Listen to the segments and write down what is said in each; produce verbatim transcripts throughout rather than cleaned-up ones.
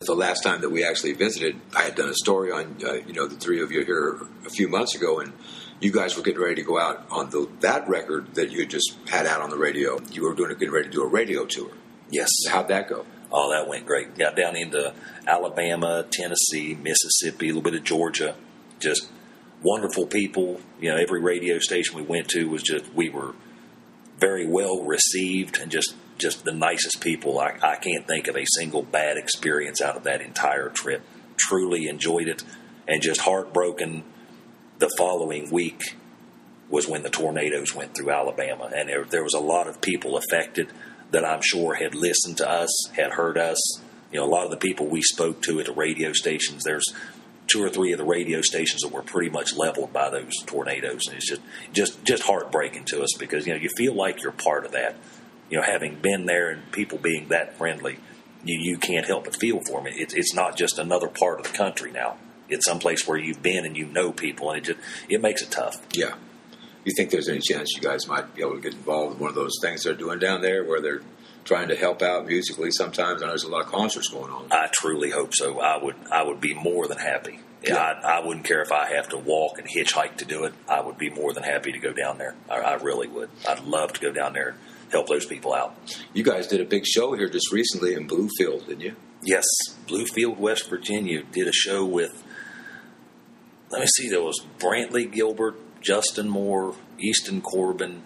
the last time that we actually visited, I had done a story on, uh, you know, the three of you here a few months ago, and you guys were getting ready to go out on the, that record that you had just had out on the radio. You were doing, getting ready to do a radio tour. Yes. How'd that go? Oh, that went great. Got down into Alabama, Tennessee, Mississippi, a little bit of Georgia. Just wonderful people. You know, every radio station we went to was just, we were very well received and just, just the nicest people. I, I can't think of a single bad experience out of that entire trip. Truly enjoyed it, and just heartbroken. The following week was when the tornadoes went through Alabama, and there, there was a lot of people affected that I'm sure had listened to us, had heard us. You know, a lot of the people we spoke to at the radio stations, there's two or three of the radio stations that were pretty much leveled by those tornadoes, and it's just, just, just heartbreaking to us because, you know, you feel like you're part of that. You know, having been there and people being that friendly, you, you can't help but feel for them. It's, it's not just another part of the country now. It's someplace where you've been and you know people, and it just it makes it tough. Yeah. You think there's any chance you guys might be able to get involved in one of those things they're doing down there where they're trying to help out musically sometimes? I know there's a lot of concerts going on. I truly hope so. I would I would be more than happy. Yeah. I, I wouldn't care if I have to walk and hitchhike to do it. I would be more than happy to go down there. I, I really would. I'd love to go down there and help those people out. You guys did a big show here just recently in Bluefield, didn't you? Yes. Bluefield, West Virginia. Did a show with, let me see, there was Brantley Gilbert, Justin Moore, Easton Corbin,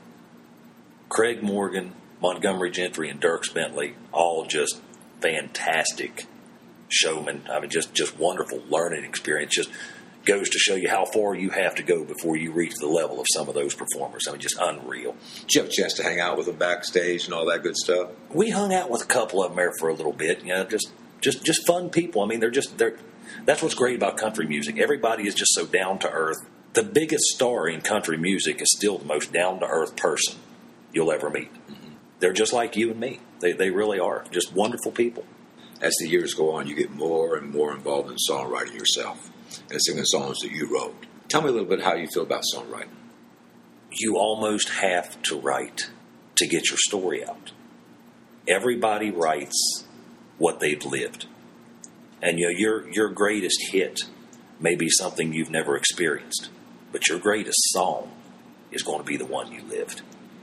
Craig Morgan, Montgomery Gentry, and Dierks Bentley, all just fantastic showmen. I mean, just, just wonderful learning experience. Just goes to show you how far you have to go before you reach the level of some of those performers. I mean, just unreal. Did you have a chance to hang out with them backstage and all that good stuff? We hung out with a couple of them there for a little bit. You know, just, just, just fun people. I mean, they're just they're. That's what's great about country music. Everybody is just so down to earth. The biggest star in country music is still the most down to earth person you'll ever meet. Mm-hmm. They're just like you and me. They they really are. Just wonderful people. As the years go on, you get more and more involved in songwriting yourself and singing songs that you wrote. Tell me a little bit how you feel about songwriting. You almost have to write to get your story out. Everybody writes what they've lived. And you know, your your greatest hit may be something you've never experienced, but your greatest song is going to be the one you lived.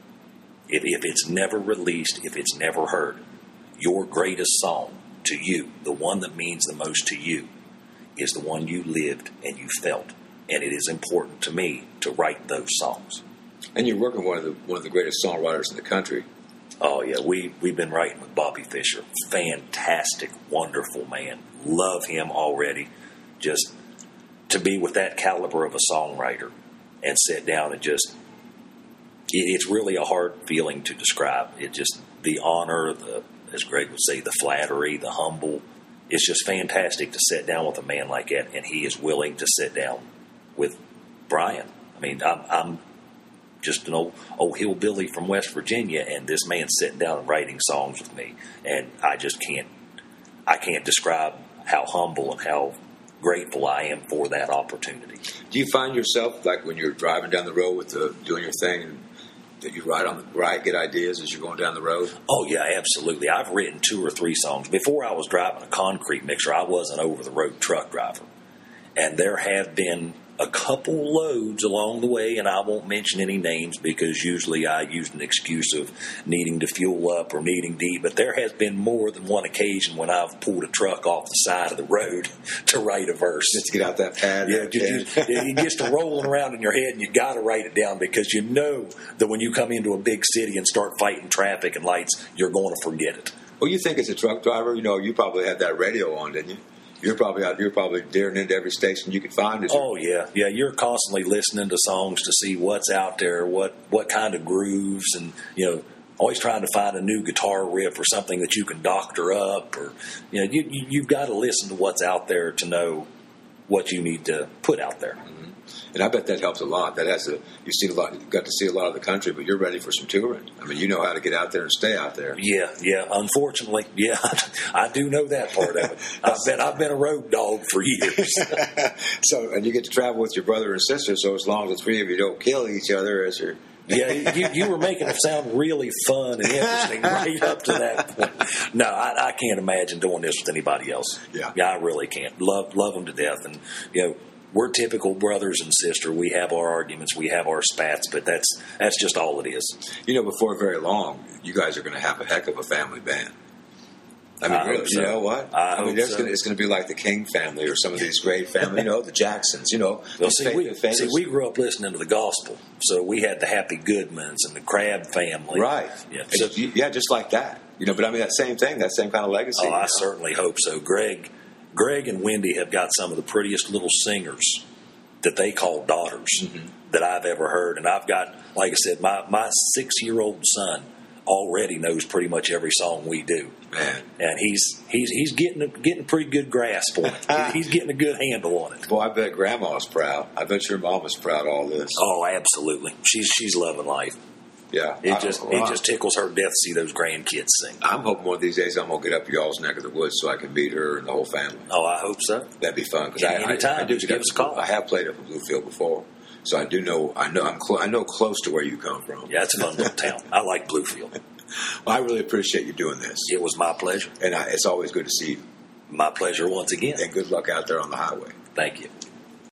If, if it's never released, if it's never heard, your greatest song to you, the one that means the most to you, is the one you lived and you felt. And it is important to me to write those songs. And you're working with one of the one of the greatest songwriters in the country. Oh, yeah. We, we've been writing with Bobby Fischer. Fantastic, wonderful man. Love him already. Just to be with that caliber of a songwriter and sit down and just, it, it's really a hard feeling to describe. It just, the honor, the, as Greg would say, the flattery, the humble. It's just fantastic to sit down with a man like that, and he is willing to sit down with Brian. I mean, I'm, I'm just an old, old hillbilly from West Virginia, and this man's sitting down and writing songs with me, and I just can't, I can't describe how humble and how grateful I am for that opportunity. Do you find yourself, like when you're driving down the road with the, doing your thing, and that you write on the right, get ideas as you're going down the road? Oh, yeah, absolutely. I've written two or three songs. Before I was driving a concrete mixer, I was an over-the-road truck driver. And there have been a couple loads along the way, and I won't mention any names because usually I use an excuse of needing to fuel up or needing to eat, but there has been more than one occasion when I've pulled a truck off the side of the road to write a verse. Just to get out that pad. Yeah, just, just, it gets to rolling around in your head, and you got to write it down because you know that when you come into a big city and start fighting traffic and lights, you're going to forget it. Well, you think as a truck driver, you know, you probably had that radio on, didn't you? You're probably out. You're probably daring into every station you could find. Oh yeah, yeah. You're constantly listening to songs to see what's out there, what what kind of grooves, and you know, always trying to find a new guitar riff or something that you can doctor up, or you know, you, you you've got to listen to what's out there to know what you need to put out there. Mm-hmm. And I bet that helps a lot. That has to you see a lot. You've got to see a lot of the country, but you're ready for some touring. I mean, you know how to get out there and stay out there. Yeah, yeah. Unfortunately, yeah, I do know that part of it. I've been I've been a road dog for years. So, and you get to travel with your brother and sister. So as long as the three of you don't kill each other as you're Yeah, you, you were making it sound really fun and interesting right up to that point. No, I, I can't imagine doing this with anybody else. Yeah. Yeah, I really can't. Love love them to death. And, you know, we're typical brothers and sisters. We have our arguments. We have our spats, but that's that's just all it is. You know, before very long, you guys are going to have a heck of a family band. I mean, I really, hope so. you know what? I, I mean, hope there's so. gonna, it's going to be like the King family or some of these great families, you know, the Jacksons, you know. Well, these see, fa- we, famous- see, we grew up listening to the gospel, so we had the Happy Goodmans and the Crab family. Right. Yeah. And So, you- yeah, just like that. You know, but I mean, that same thing, that same kind of legacy. oh, you I know? certainly hope so. Greg, Greg and Wendy have got some of the prettiest little singers that they call daughters Mm-hmm. that I've ever heard, and I've got, like I said, my my six year old son already knows pretty much every song we do. Man. And he's he's he's getting a, getting a pretty good grasp on it. He's getting a good handle on it. Boy, I bet Grandma's proud. I bet your mama's proud of all this. Oh, absolutely. She's she's loving life. Yeah. It I- just well, it just tickles her death to see those grandkids sing. I'm hoping one of these days I'm going to get up y'all's neck of the woods so I can meet her and the whole family. Oh, I hope so. That'd be fun. Cause Yeah, I, I, anytime. I do Just get give us a up- call. I have played up in Bluefield before. So I do know, I know, I'm clo- I know close to where you come from. Yeah, it's a fun little town. I like Bluefield. Well, I really appreciate you doing this. It was my pleasure. And I, it's always good to see you. My pleasure once again. And good luck out there on the highway. Thank you.